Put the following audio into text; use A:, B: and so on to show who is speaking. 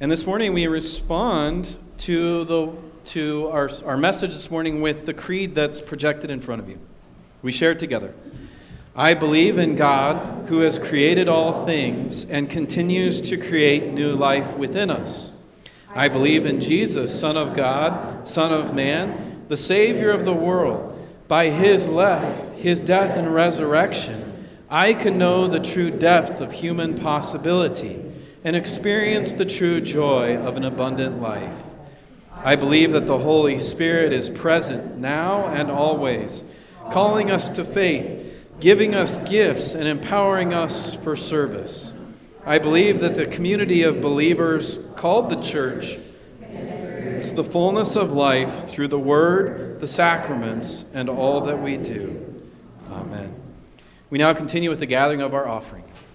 A: And this morning we respond to our message this morning with the creed that's projected in front of you. We share it together. I believe in God, who has created all things and continues to create new life within us. I believe in Jesus, Son of God, Son of Man, the Savior of the world. By his life, his death and resurrection, I can know the true depth of human possibility and experience the true joy of an abundant life. I believe that the Holy Spirit is present now and always, calling us to faith, giving us gifts, and empowering us for service. I believe that the community of believers called the church is the fullness of life through the Word, the sacraments, and all that we do. Amen. We now continue with the gathering of our offering.